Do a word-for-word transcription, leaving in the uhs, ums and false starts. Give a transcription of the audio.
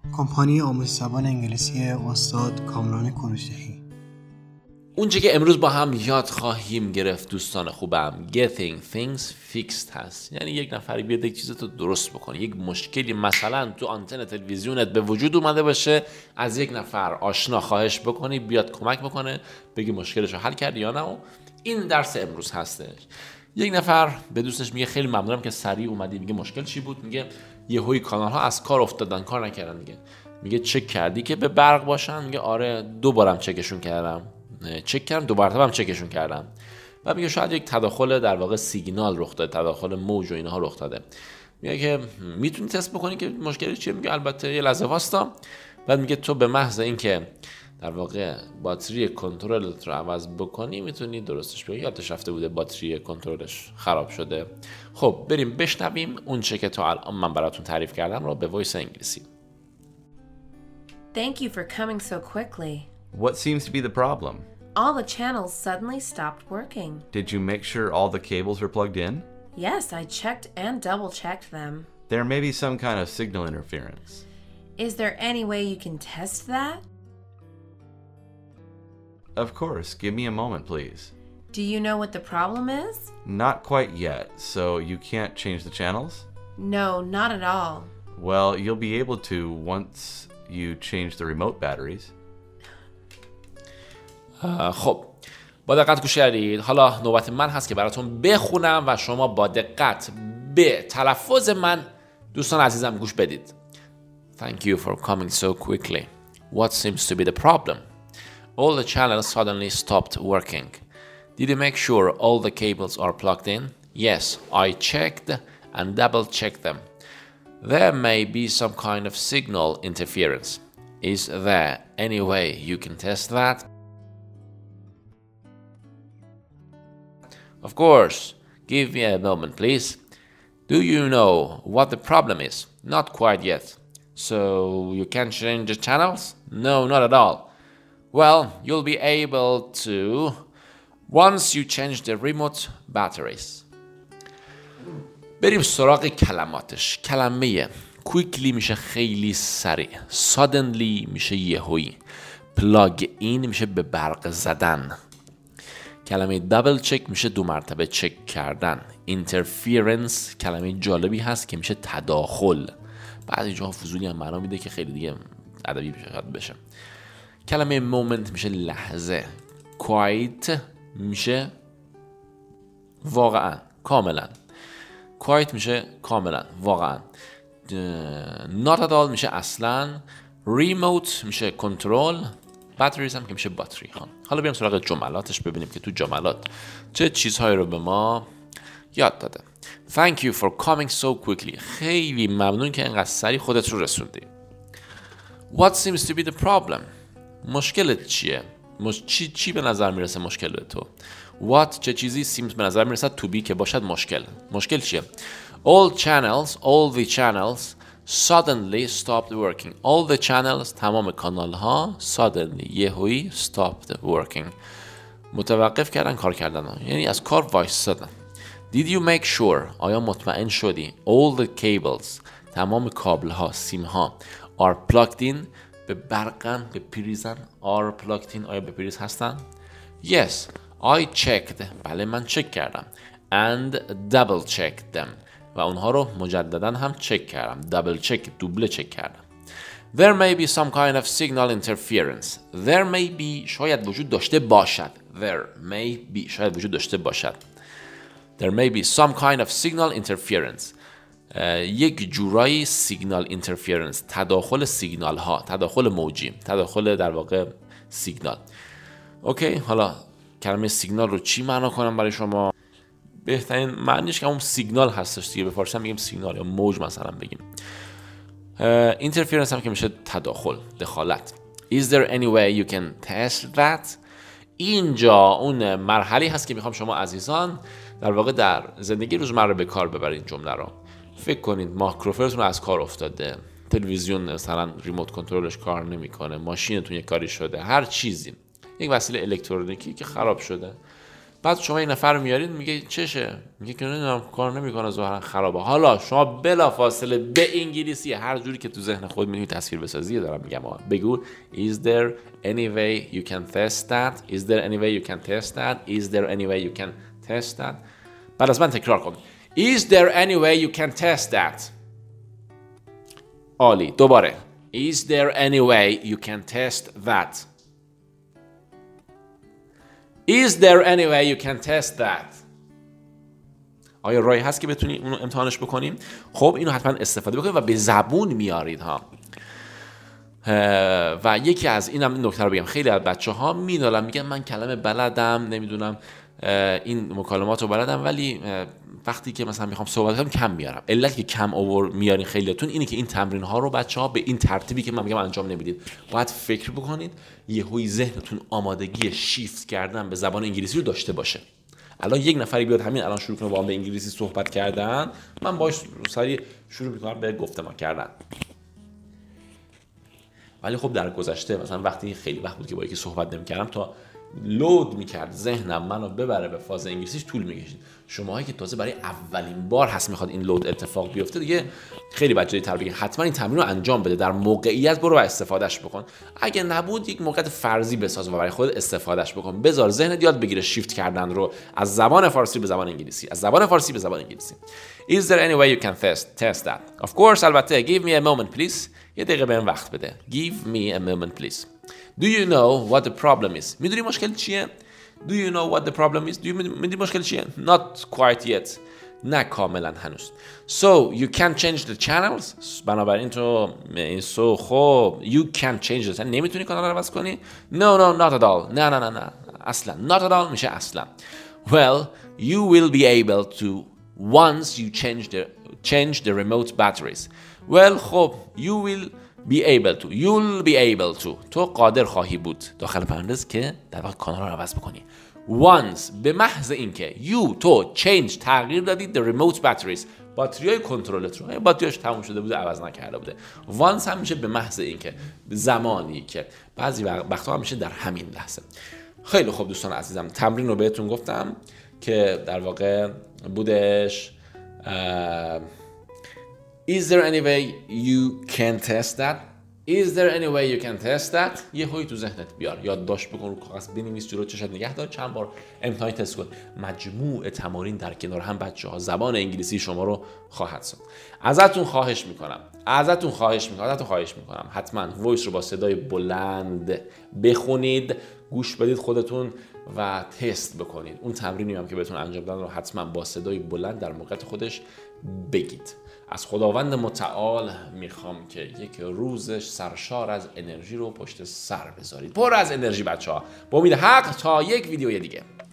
کمپانی آموزش زبان انگلیسی استاد کامران کوروش‌دهی. اونچه که امروز با هم یاد خواهیم گرفت دوستان خوبم getting things fixed هست. یعنی یک نفری بیاد یک چیز تو درست بکنه، یک مشکلی مثلا تو آنتن تلویزیونت به وجود اومده باشه، از یک نفر آشنا خواهش بکنی بیاد کمک بکنه، بگی مشکلش رو حل کردی یا نه. و این درس امروز هستش. یک نفر به دوستش میگه خیلی ممنونم که سریع اومدی. میگه مشکل چی بود؟ میگه یهویی کانال ها از کار افتادن، کار نکردن. میگه میگه چک کردی که به برق باشن؟ میگه آره دو بارم چکشون کردم، چک کردم دو بار هم چکشون کردم. و میگه شاید یک تداخل در واقع سیگنال رخ داده، تداخل موج و اینها رخ داده. میگه که میتونی تست بکنی که مشکلی چیه؟ میگه البته یه لحظه واستا. بعد میگه تو به محض اینکه در واقع باتری کنترلت رو عوض بکنی میتونی درستش بگی. یادش رفته بوده باتری کنترلش خراب شده. خب بریم بشنویم اون چه که تا الان من براتون تعریف کردم رو به وایس انگلیسی. Thank you for coming so quickly. What seems to be the problem? All the channels suddenly stopped working. Did you make sure all the cables were plugged in? Yes, I checked and double-checked them. There may be some kind of signal interference. Is there any way you can test that? Of course. Give me a moment, please. Do you know what the problem is? Not quite yet, so you can't change the channels? No, not at all. Well, you'll be able to once you change the remote batteries. خب با دقت گوش کردید. حالا نوبت من هست که براتون بخونم و شما با دقت به تلفظ من دوستان عزیزم گوش بدید. Thank you for coming so quickly. What seems to be the problem? All the channels suddenly stopped working. Did you make sure all the cables are plugged in? Yes, I checked and double-checked them. There may be some kind of signal interference. Is there any way you can test that? Of course. Give me a moment, please. Do you know what the problem is? Not quite yet. So you can't change the channels? No, not at all. Well, you'll be able to once you change the remote batteries. بریم سراغ کلماتش. کلمه quickly میشه خیلی سریع. Suddenly میشه یهویی. plug in میشه به برق زدن. کلمه دابل چک میشه دو مرتبه چک کردن. اینترفیرنس کلمه جالبی هست که میشه تداخل. بعضی جاها فضولی هم معنا میده که خیلی دیگه ادبی بشه. کلمه مومنت میشه لحظه. کوایت میشه واقعا، کاملا. کوایت میشه کاملا، واقعا. not at all میشه اصلا. ریموت میشه کنترل. باتریز هم که میشه باتری ها. حالا بریم سراغ جملاتش ببینیم که تو جملات چه چیزهایی رو به ما یاد داده. Thank you for coming so quickly. خیلی ممنون که اینقدر سریع خودت رو رسوندی. What seems to be the problem? مشکلت چیه؟ مش... چی چی به نظر میرسه مشکل تو؟ What چه چیزی seems به نظر میرسه to be که باشد مشکل. مشکل چیه؟ All channels, all the channels suddenly stopped working. All the channels تمام کانال ها suddenly یهویی stopped working. متوقف کردن کار کردن ها. یعنی از کار وایسادن. Did you make sure آیا مطمئن شدی all the cables تمام کابل ها سیم ها are plugged in به برقن به پریزن are plugged in آیا به پریز هستن؟ Yes, I checked بله من چک کردم and double checked them و اونها رو مجددا هم چک کردم. دابل چک دوبله چک کردم. There may be some kind of signal interference. There may be شاید وجود داشته باشد. There may be شاید وجود داشته باشد. There may be some kind of signal interference. یک جورایی سیگنال اینترفیرنس تداخل سیگنال ها، تداخل موجی، تداخل در واقع سیگنال. اوکی، حالا کلمه سیگنال رو چی معنا کنم برای شما؟ بهترین معنیش که اون سیگنال هستش دیگه. به فارسی هم میگیم سیگنال یا موج مثلا بگیم. اینترفیرنس هم که میشه تداخل، دخالت. Is there any way you can test that? اینجا اون مرحله هست که میخوام شما عزیزان در واقع در زندگی روزمره به کار ببرید جمله رو. فکر کنید مایکروفونتون از کار افتاده، تلویزیون مثلا ریموت کنترلش کار نمیکنه، ماشینتون یه کاری شده، هر چیزی، یک وسیله الکترونیکی که خراب شده. بعد شما این نفر رو میارید میگه چشه؟ میگه که نمیدونم کار نمیکنه ظاهرا خرابه. حالا شما بلافاصله به انگلیسی هر جوری که تو ذهن خود میتونی تصویر بسازی دارم میگم بگو is there any way you can test that is there any way you can test that is there any way you can test that بعد از من تکرار کن is there any way you can test that. عالی. دوباره is there any way you can test that is there any way you can test that. آیا راهی هست که بتونی اونو امتحانش بکنیم؟ خب اینو حتما استفاده بکنید و به زبون میارید ها. و یکی از اینم نکته رو بگم، خیلی از بچه‌ها میدونن میگن من کلمه بلدم، نمیدونم این مکالمات رو بلدم، ولی وقتی که مثلا میخوام صحبت کنم کم میارم. علت که کم آور میارین خیلیاتون اینه که این تمرین ها رو بچه‌ها به این ترتیبی که من میگم انجام نمیدید. باید فکر بکنید، یهویی ذهنتون آمادگی شیفت کردن به زبان انگلیسی رو داشته باشه. الان یک نفری بیاد همین الان شروع کنه با هم به انگلیسی صحبت کردن، من باهاش سریع شروع میکنم به گفتمان کردن. ولی خب در گذشته مثلا وقتی خیلی وقت بود که با یکی صحبت نمی‌کردم تا لود میکرد ذهنم منو ببره به فاز انگلیسیش طول میکشید. شماهایی که تازه برای اولین بار هست میخواد این لود اتفاق بیفته دیگه خیلی بچه‌ای تر بگین حتما این تمرین رو انجام بده، در موقعیت برو و استفادهش بکن. اگه نبود یک موقعیت فرضی بساز و برای خودت استفادهش بکن. بذار ذهنت یاد بگیره شیفت کردن رو از زبان فارسی به زبان انگلیسی، از زبان فارسی به زبان انگلیسی. Is there any way you can test test that? Of course البته. Give me a moment please. یه دقیقه بهم وقت بده. Give me a moment please. Do you know what the problem is? میدونی مشکل چیه؟ Do you know what the problem is? Do you میدونی مشکل چیه؟ Not quite yet. نه کاملا هنوز. So you can change the channels. بنابراین تو این سو خب you can change the channel. نمیتونی کانال رو عوض کنی؟ No no not at all. نه نه نه نه. اصلا. Not at all میشه اصلا. Well you will be able to once you change the change the remote batteries. Well خب you will be able to you'll be able to تو قادر خواهی بود داخل پرانتز که در واقع کانال رو عوض بکنی. Once به محض اینکه you تو change تغییر دادی the remote batteries باتریای کنترلت رو، باتریاش تموم شده بوده عوض نکرده بوده. Once هم میشه به محض اینکه، زمانی که، بعضی وقتا هم میشه در همین لحظه. خیلی خوب دوستان عزیزم، تمرین رو بهتون گفتم که در واقع بودش Is there any way you can test that? Is there any way you can test that? یه هایی تو ذهنت بیار، یادداشت بکن، رو کاغذ بنویس، جلو چشت نگه دار، چند بار امتحان تست کن. مجموع تمارین در کنار هم بچه‌ها زبان انگلیسی شما رو خواهد ساخت. ازتون خواهش میکنم ازتون خواهش میکنم ازتون خواهش میکنم حتما وایس رو با صدای بلند بخونید، گوش بدید خودتون و تست بکنید. اون تمرینی هم که بهتون انجام دادن رو حتما با صدای بلند در موقعیت خودش بگید. از خداوند متعال میخوام که یک روزش سرشار از انرژی رو پشت سر بذارید. پر از انرژی بچه‌ها. با امید حق تا یک ویدیوی دیگه.